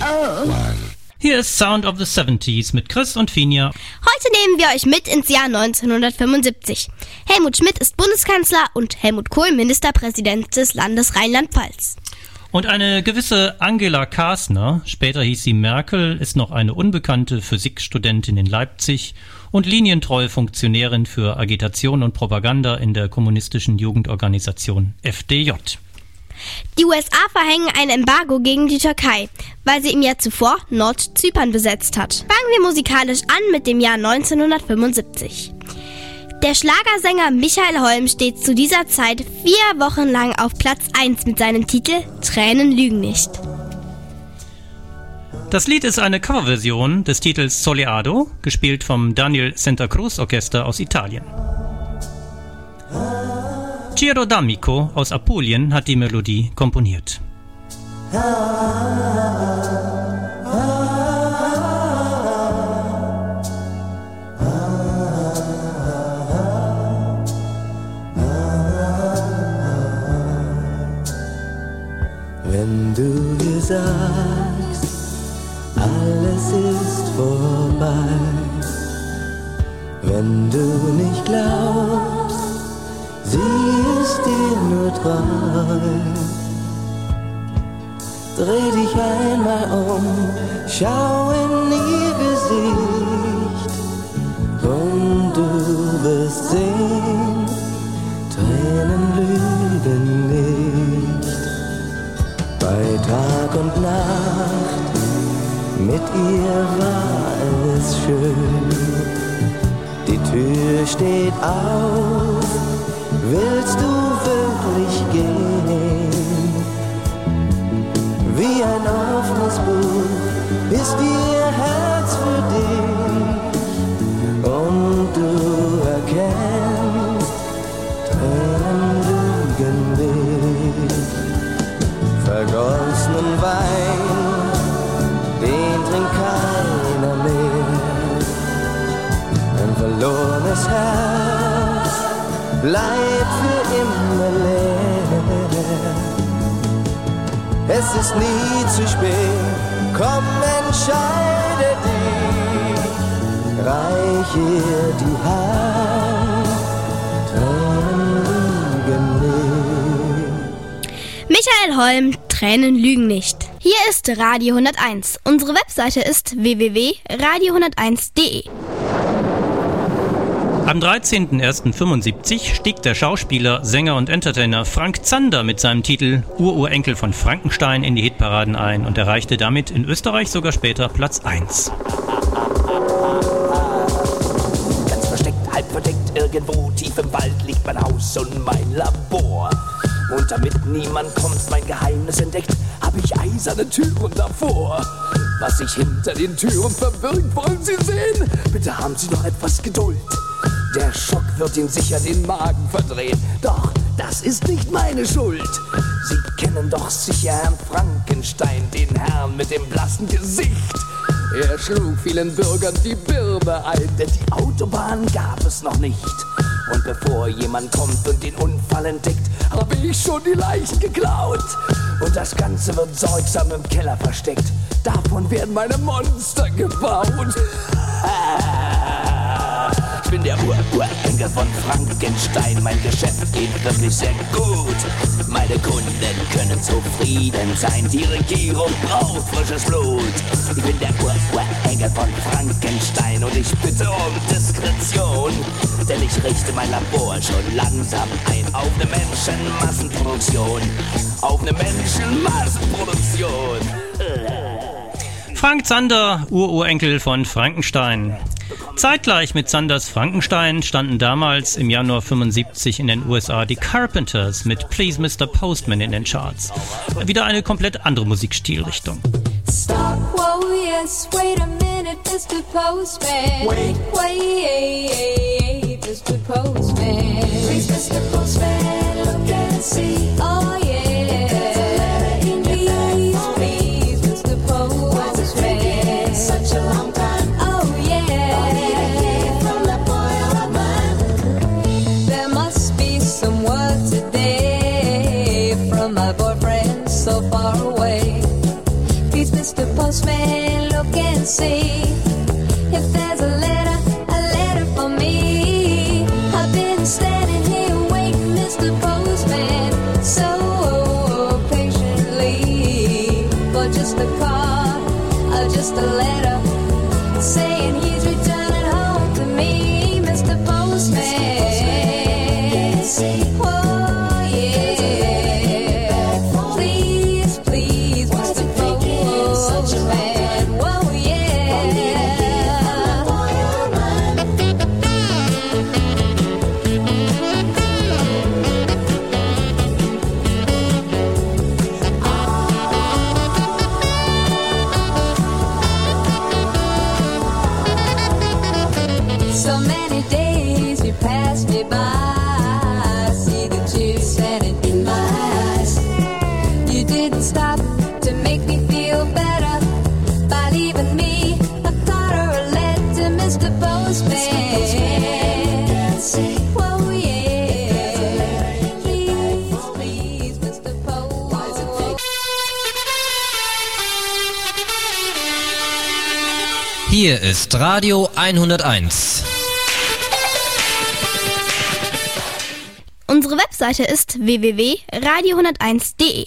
Hier ist Sound of the 70s mit Chris und Finja. Heute nehmen wir euch mit ins Jahr 1975. Helmut Schmidt ist Bundeskanzler und Helmut Kohl Ministerpräsident des Landes Rheinland-Pfalz. Und eine gewisse Angela Kasner, später hieß sie Merkel, ist noch eine unbekannte Physikstudentin in Leipzig und linientreue Funktionärin für Agitation und Propaganda in der kommunistischen Jugendorganisation FDJ. Die USA verhängen ein Embargo gegen die Türkei, weil sie im Jahr zuvor Nordzypern besetzt hat. Fangen wir musikalisch an mit dem Jahr 1975. Der Schlagersänger Michael Holm steht zu dieser Zeit 4 Wochen lang auf Platz 1 mit seinem Titel Tränen lügen nicht. Das Lied ist eine Coverversion des Titels Soleado, gespielt vom Daniel Santa Cruz Orchester aus Italien. Ciro D'Amico aus Apulien hat die Melodie komponiert. Wenn du mir sagst, alles ist vorbei, wenn du nicht glaubst, sie ist dir nur treu, dreh dich einmal um, schau in ihr Gesicht und du wirst sehen, Tränen lügen nicht. Bei Tag und Nacht, mit ihr war es schön. Die Tür steht auf, willst du wirklich gehen? Wie ein offenes Buch ist ihr Herz für dich und du erkennst, Tränen lügen nicht. Vergossenen Wein, den trinkt keiner mehr. Ein verlorenes Herz bleibt für immer leer. Es ist nie zu spät, komm, entscheide dich, reich ihr die Hand, Tränen lügen nicht. Michael Holm, Tränen lügen nicht. Hier ist Radio 101. Unsere Webseite ist www.radio101.de. Am 13.01.75 stieg der Schauspieler, Sänger und Entertainer Frank Zander mit seinem Titel Ururenkel von Frankenstein in die Hitparaden ein und erreichte damit in Österreich sogar später Platz 1. Ganz versteckt, halb verdeckt, irgendwo tief im Wald liegt mein Haus und mein Labor. Und damit niemand kommt, mein Geheimnis entdeckt, hab ich eiserne Türen davor. Was sich hinter den Türen verbirgt, wollen Sie sehen? Bitte haben Sie noch etwas Geduld. Der Schock wird Ihnen sicher den Magen verdrehen. Doch das ist nicht meine Schuld. Sie kennen doch sicher Herrn Frankenstein, den Herrn mit dem blassen Gesicht. Er schlug vielen Bürgern die Birne ein, denn die Autobahn gab es noch nicht. Und bevor jemand kommt und den Unfall entdeckt, habe ich schon die Leichen geklaut. Und das Ganze wird sorgsam im Keller versteckt. Davon werden meine Monster gebaut. Ich bin der Urenkel von Frankenstein. Mein Geschäft geht wirklich sehr gut. Meine Kunden können zufrieden sein. Die Regierung braucht frisches Blut. Ich bin der Urenkel von Frankenstein und ich bitte um Diskretion. Denn ich richte mein Labor schon langsam ein auf eine Menschenmassenproduktion. Auf eine Menschenmassenproduktion. Frank Zander, Ururenkel von Frankenstein. Zeitgleich mit Zanders Frankenstein standen damals im Januar 75 in den USA die Carpenters mit Please Mr. Postman in den Charts. Wieder eine komplett andere Musikstilrichtung. Stop, whoa, yes, wait a minute, Mr. Postman. Wait, Mr. Postman. Please, Mr. Postman, look and see. Oh, yeah. Please, Mr. Postman, look and see if there's a letter for me. I've been standing here waiting, Mr. Postman, so patiently for just a card or just a letter saying he's returning home to me, Mr. Postman. Oh yeah, please, please, Mr. Postman. Oh yeah. So many days you passed me by. I see the tears standing in my eyes. You didn't stop to make me feel better by leaving me a card or a letter, Mr. Postman. Oh yeah, please, please, Mr. Postman. Hier ist Radio 101. Unsere Webseite ist www.radio101.de.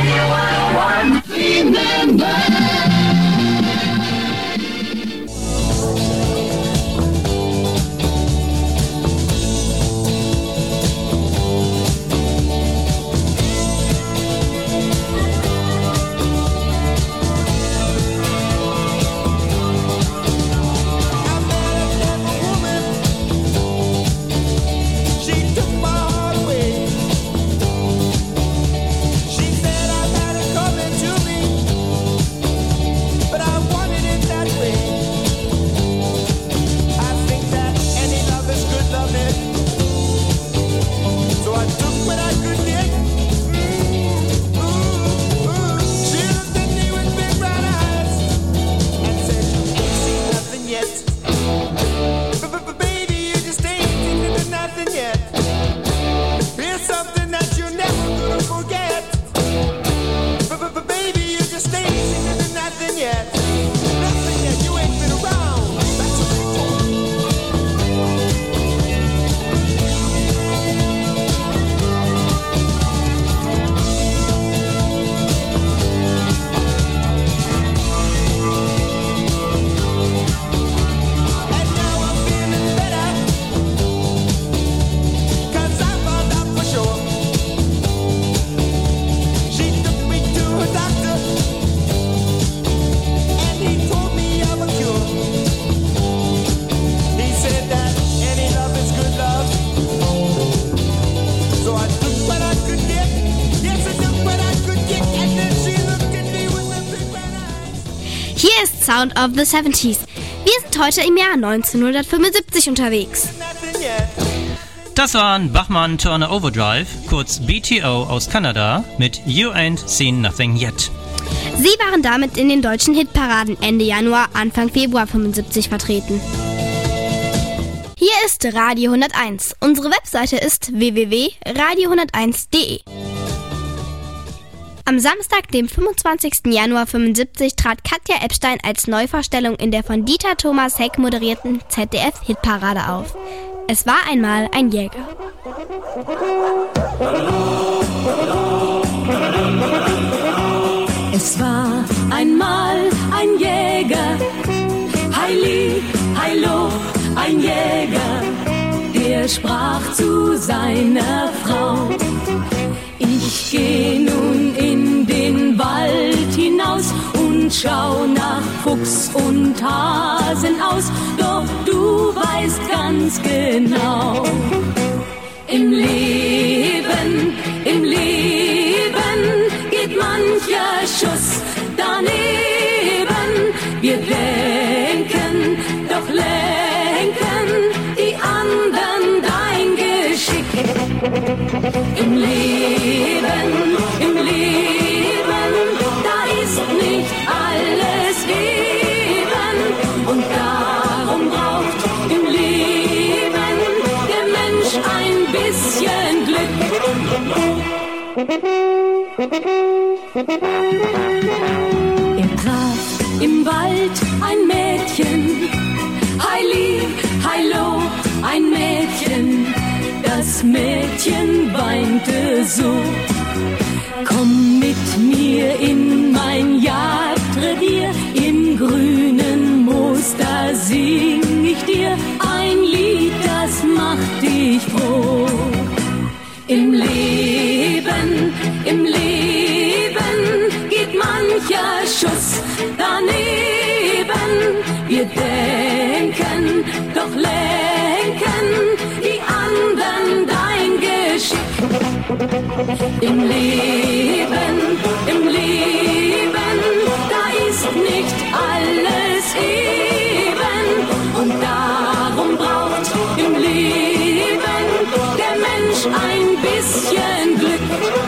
She took my heart away. She said I had it coming to me, but I wanted it that way. I think that any love is good loving, so I took what I could get. She looked at me with big brown eyes and said, "Ain't seen nothing yet." But baby, you just ain't seen nothing yet. Here's something that you're never gonna forget. But baby, you just ain't seen nothing yet. Nothing yet, you ain't been around. That's what they told me. And now I'm feeling better, 'cause I found out for sure. She took me to a doctor, and he told me of a cure. He said that any love is good love, so I took what I could get. Yes, I took what I could get, and then she looked at me with her big brown eyes. Hier ist Sound of the 70s. Wir sind heute im Jahr 1975 unterwegs. Nothing yet. Das waren Bachmann Turner Overdrive, kurz BTO aus Kanada, mit You Ain't Seen Nothing Yet. Sie waren damit in den deutschen Hitparaden Ende Januar, Anfang Februar 75 vertreten. Hier ist Radio 101. Unsere Webseite ist www.radio101.de. Am Samstag, dem 25. Januar 75, trat Katja Epstein als Neuvorstellung in der von Dieter Thomas Heck moderierten ZDF-Hitparade auf. Es war einmal ein Jäger. Es war einmal ein Jäger, Heili, Heilo, ein Jäger, der sprach zu seiner Frau: Ich geh nun in den Wald hinaus und schau nach Fuchs und Hasen aus, doch du weißt ganz genau, im Leben geht mancher Schuss daneben. Wir denken, doch lenken die anderen dein Geschick. Im Leben, da ist nicht alles eben, und darum braucht im Leben der Mensch ein bisschen Glück. Er trat das Mädchen weinte so. Komm mit mir in mein Jagdrevier, im grünen Moos, da sing ich dir ein Lied, das macht dich froh. Im Leben geht mancher Schuss daneben. Wir denken, doch lenken die anderen dein Geschick. Im Leben, da ist nicht alles eben. Und darum braucht im Leben der Mensch ein bisschen Glück.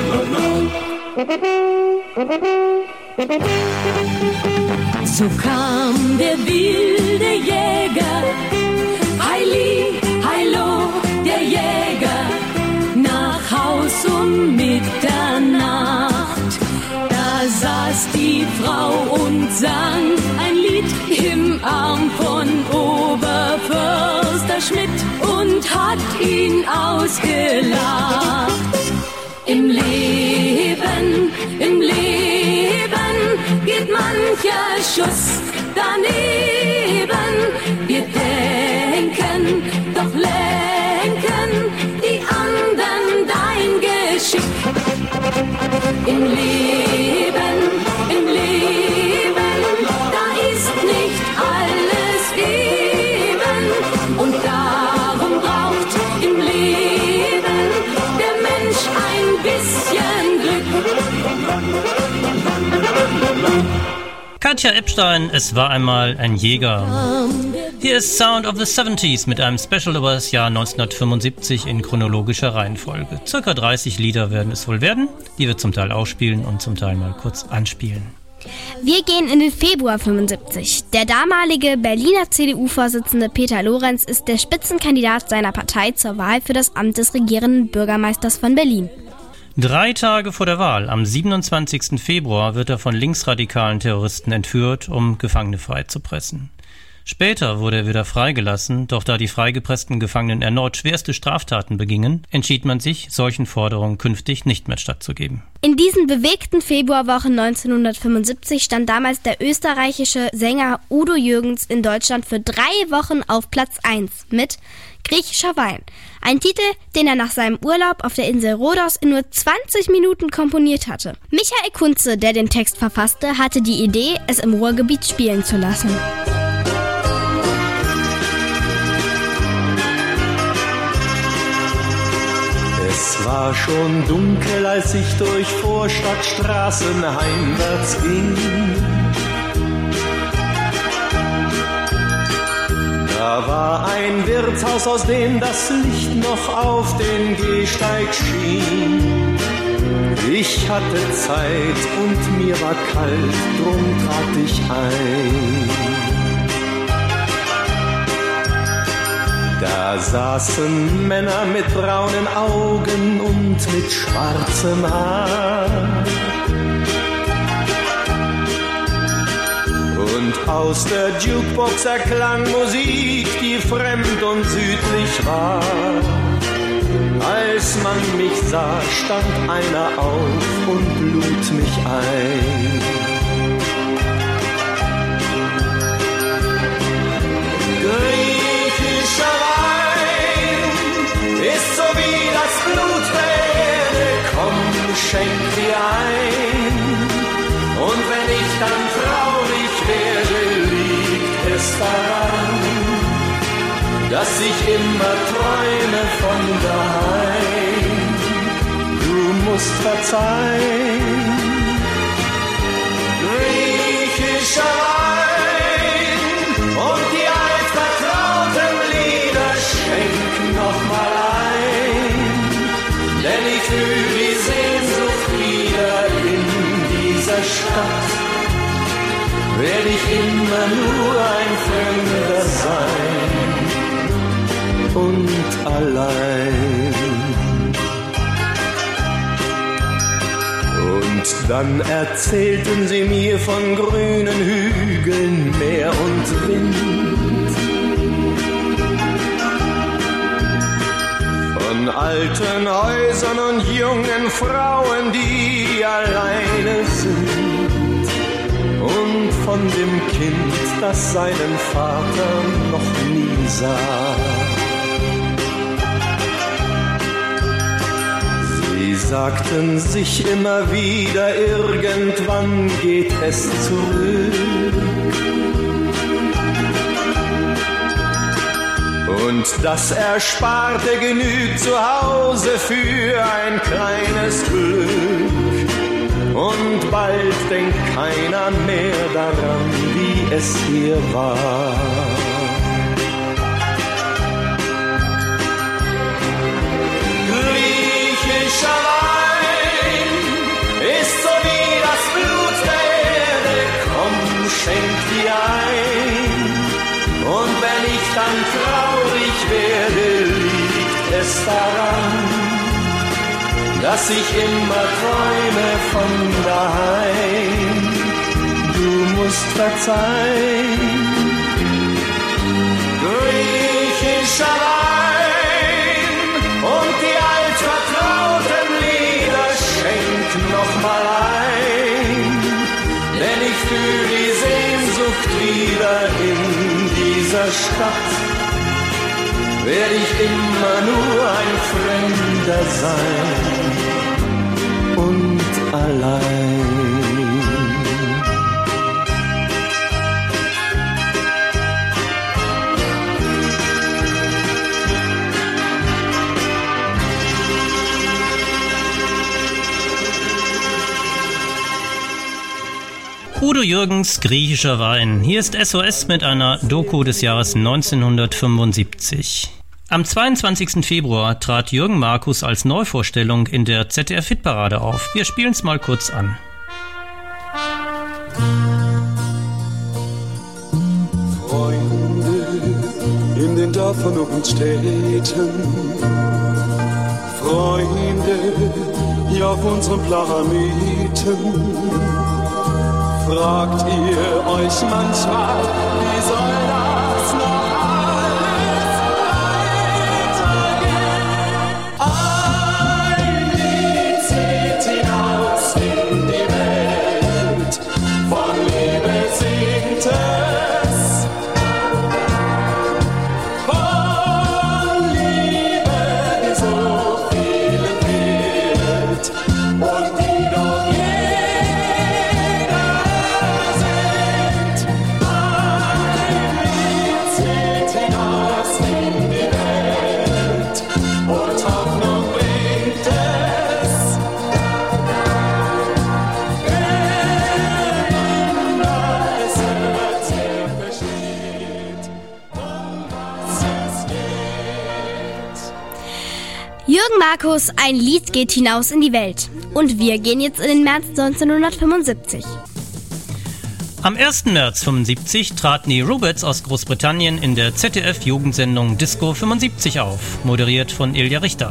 So kam der wilde Jäger, Heili, Heilo, der Jäger, nach Haus um Mitternacht. Da saß die Frau und sang ein Lied im Arm von Oberförster Schmidt und hat ihn ausgelacht. Im Leben geht mancher Schuss daneben. Wir denken, doch lenken die anderen dein Geschick. Im Leben, da ist nicht alles eben. Und darum braucht im Leben der Mensch ein bisschen Glück. Katja Epstein, es war einmal ein Jäger. Hier ist Sound of the 70s mit einem Special über das Jahr 1975 in chronologischer Reihenfolge. Circa 30 Lieder werden es wohl werden, die wir zum Teil ausspielen und zum Teil mal kurz anspielen. Wir gehen in den Februar 75. Der damalige Berliner CDU-Vorsitzende Peter Lorenz ist der Spitzenkandidat seiner Partei zur Wahl für das Amt des regierenden Bürgermeisters von Berlin. 3 Tage vor der Wahl, am 27. Februar, wird er von linksradikalen Terroristen entführt, um Gefangene freizupressen. Später wurde er wieder freigelassen, doch da die freigepressten Gefangenen erneut schwerste Straftaten begingen, entschied man sich, solchen Forderungen künftig nicht mehr stattzugeben. In diesen bewegten Februarwochen 1975 stand damals der österreichische Sänger Udo Jürgens in Deutschland für 3 Wochen auf Platz 1 mit Griechischer Wein. Ein Titel, den er nach seinem Urlaub auf der Insel Rhodos in nur 20 Minuten komponiert hatte. Michael Kunze, der den Text verfasste, hatte die Idee, es im Ruhrgebiet spielen zu lassen. Es war schon dunkel, als ich durch Vorstadtstraßen heimwärts ging. Da war ein Wirtshaus, aus dem das Licht noch auf den Gehsteig schien. Ich hatte Zeit und mir war kalt, drum trat ich ein. Da saßen Männer mit braunen Augen und mit schwarzem Haar. Und aus der Jukebox erklang Musik, die fremd und südlich war. Als man mich sah, stand einer auf und lud mich ein. Griechischer Wein ist so wie das Blut der Erde, komm, schenk dir ein. Und wenn ich dann traurig werde, liegt es daran, dass ich immer träume von daheim. Du musst verzeihen. Griechischer Wein und die altvertrauten Lieder schenk noch mal ein, denn ich fühl die Sehnsucht wieder in dieser Stadt. Werd ich immer nur ein Fremder sein und allein. Und dann erzählten sie mir von grünen Hügeln, Meer und Wind, von all alten Häusern und jungen Frauen, die alleine sind, und von dem Kind, das seinen Vater noch nie sah. Sie sagten sich immer wieder, irgendwann geht es zurück. Und das Ersparte genügt zu Hause für ein kleines Glück. Und bald denkt keiner mehr daran, wie es hier war. Griechischer Wein ist so wie das Blut der Erde, komm, schenk dir ein. Und wenn ich dann traurig werde, liegt es daran, dass ich immer träume von daheim. Du musst verzeihen. Griechischer Wein und die altvertrauten Lieder schenk noch mal ein, denn ich fühl die Sehnsucht wieder in dieser Stadt. Werd ich immer nur ein Fremder sein und allein. Udo Jürgens, Griechischer Wein. Hier ist SOS mit einer Doku des Jahres 1975. Am 22. Februar trat Jürgen Markus als Neuvorstellung in der ZDF-Hitparade auf. Wir spielen's mal kurz an. Freunde in den Dörfern und Städten, Freunde hier auf unserem Planeten. Fragt ihr euch manchmal, wie soll das noch alles weitergehen? Ein Lied zieht hinaus in die Welt, von Liebe singt es, von Liebe, die so viele fehlt und die doch Jürgen Markus, ein Lied geht hinaus in die Welt. Und wir gehen jetzt in den März 1975. Am 1. März 1975 traten die Rubettes aus Großbritannien in der ZDF-Jugendsendung Disco 75 auf, moderiert von Ilja Richter.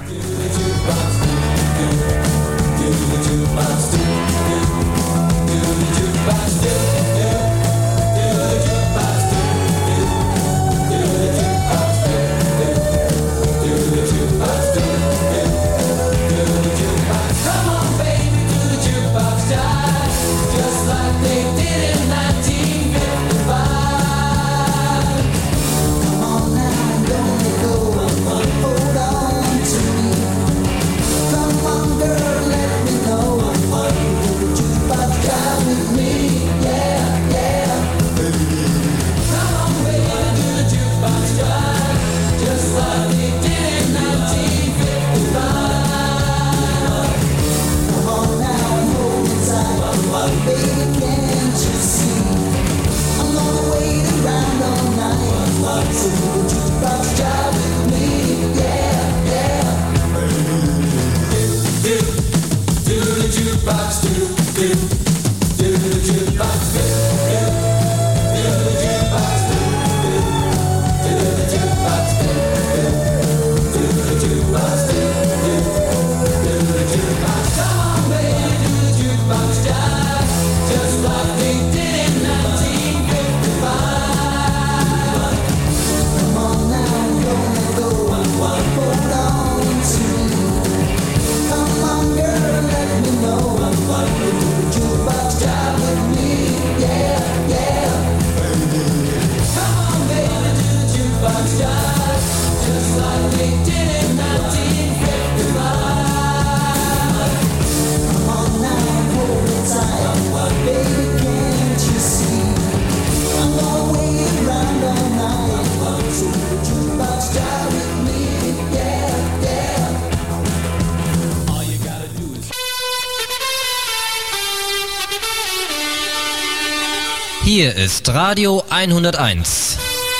Hier ist Radio 101.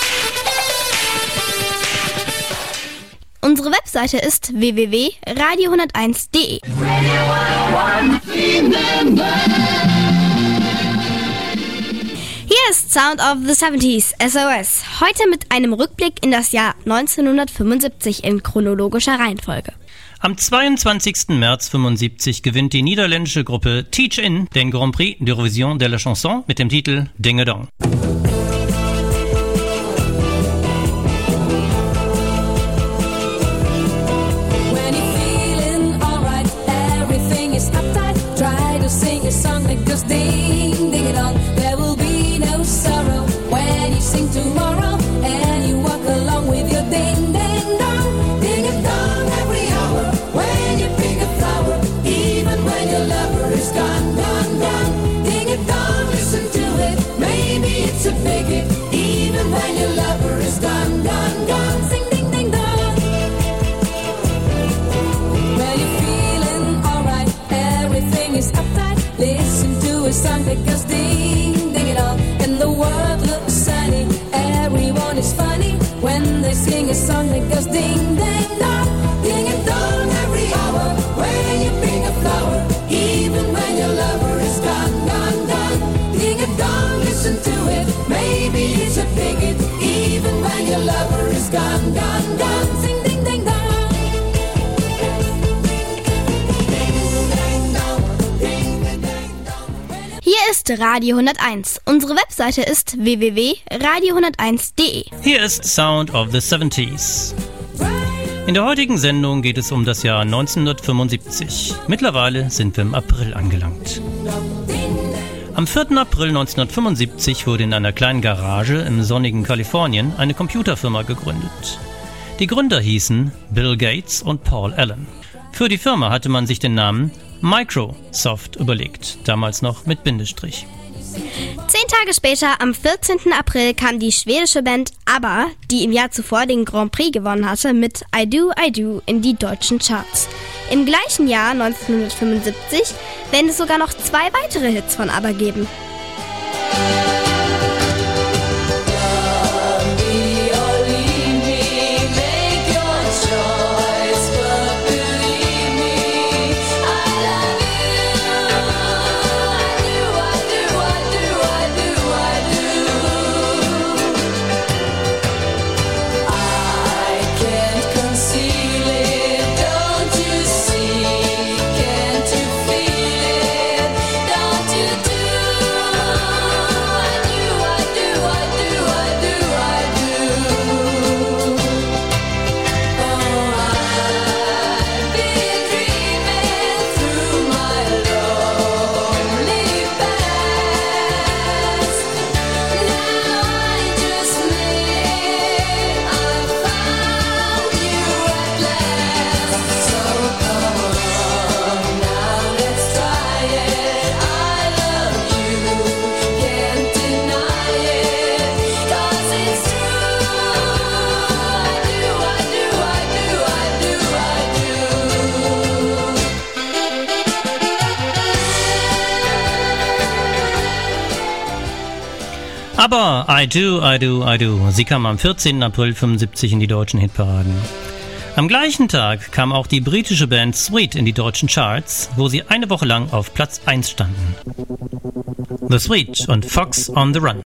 Unsere Webseite ist www.radio101.de. Hier ist Sound of the 70s, SOS. Heute mit einem Rückblick in das Jahr 1975 in chronologischer Reihenfolge. Am 22. März 1975 gewinnt die niederländische Gruppe Teach In den Grand Prix d'Eurovision de la Chanson mit dem Titel Ding a Dong. Because ding, ding it all, and the world looks sunny. Everyone is funny when they sing a song that goes ding, ding, dong, ding it dong every hour. When you pick a flower, even when your lover is gone, gone, gone. Ding it dong, listen to it. Maybe it's a bigot, even when your lover is gone, gone, gone. Sing, ding, ding, dong. Hier ist Radio 101. Unsere Webseite ist www.radio101.de. Hier ist Sound of the 70s. In der heutigen Sendung geht es um das Jahr 1975. Mittlerweile sind wir im April angelangt. Am 4. April 1975 wurde in einer kleinen Garage im sonnigen Kalifornien eine Computerfirma gegründet. Die Gründer hießen Bill Gates und Paul Allen. Für die Firma hatte man sich den Namen Microsoft überlegt, damals noch mit Bindestrich. 10 Tage später, am 14. April, kam die schwedische Band ABBA, die im Jahr zuvor den Grand Prix gewonnen hatte, mit I Do, in die deutschen Charts. Im gleichen Jahr, 1975, werden es sogar noch 2 weitere Hits von ABBA geben. Aber I Do. Sie kam am 14. April 1975 in die deutschen Hitparaden. Am gleichen Tag kam auch die britische Band Sweet in die deutschen Charts, wo sie eine Woche lang auf Platz 1 standen. The Sweet und Fox on the Run.